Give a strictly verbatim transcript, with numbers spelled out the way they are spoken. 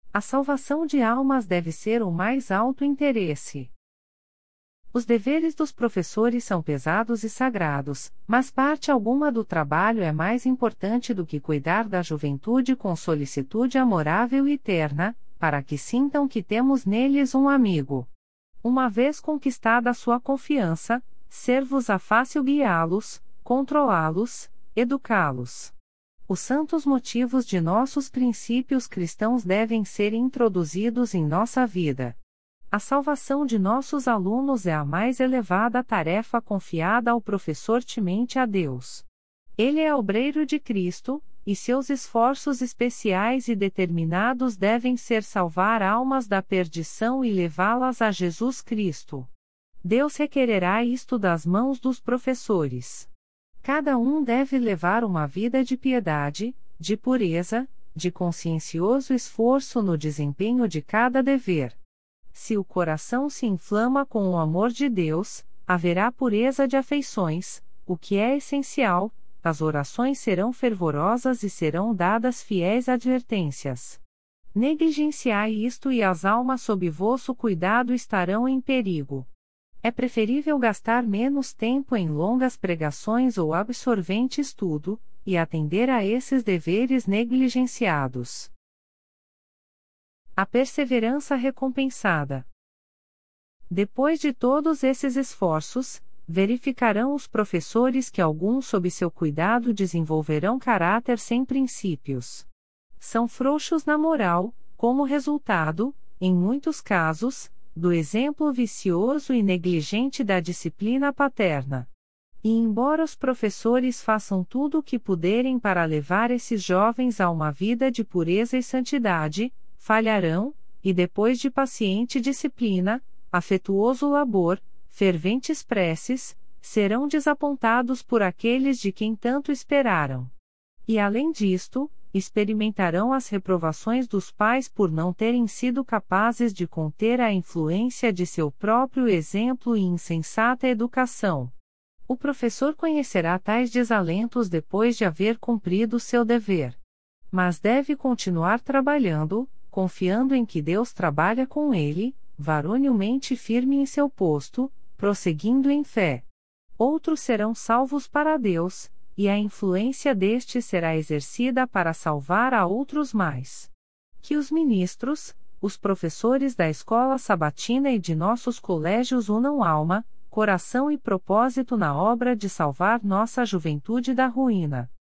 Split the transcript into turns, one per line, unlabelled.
A salvação de almas deve ser o mais alto interesse. Os deveres dos professores são pesados e sagrados, mas parte alguma do trabalho é mais importante do que cuidar da juventude com solicitude amorável e terna, para que sintam que temos neles um amigo. Uma vez conquistada a sua confiança, ser-vos-á fácil guiá-los, controlá-los, educá-los. Os santos motivos de nossos princípios cristãos devem ser introduzidos em nossa vida. A salvação de nossos alunos é a mais elevada tarefa confiada ao professor temente a Deus. Ele é obreiro de Cristo, e seus esforços especiais e determinados devem ser salvar almas da perdição e levá-las a Jesus Cristo. Deus requererá isto das mãos dos professores. Cada um deve levar uma vida de piedade, de pureza, de consciencioso esforço no desempenho de cada dever. Se o coração se inflama com o amor de Deus, haverá pureza de afeições, o que é essencial, as orações serão fervorosas e serão dadas fiéis advertências. Negligenciai isto e as almas sob vosso cuidado estarão em perigo. É preferível gastar menos tempo em longas pregações ou absorvente estudo, e atender a esses deveres negligenciados. A perseverança recompensada. Depois de todos esses esforços, verificarão os professores que alguns sob seu cuidado desenvolverão caráter sem princípios. São frouxos na moral, como resultado, em muitos casos, do exemplo vicioso e negligente da disciplina paterna. E embora os professores façam tudo o que puderem para levar esses jovens a uma vida de pureza e santidade, falharão, e depois de paciente disciplina, afetuoso labor, ferventes preces, serão desapontados por aqueles de quem tanto esperaram. E além disto, experimentarão as reprovações dos pais por não terem sido capazes de conter a influência de seu próprio exemplo e insensata educação. O professor conhecerá tais desalentos depois de haver cumprido seu dever. Mas deve continuar trabalhando, confiando em que Deus trabalha com ele, varonilmente firme em seu posto, prosseguindo em fé. Outros serão salvos para Deus, e a influência deste será exercida para salvar a outros mais. Que os ministros, os professores da escola sabatina e de nossos colégios unam alma, coração e propósito na obra de salvar nossa juventude da ruína.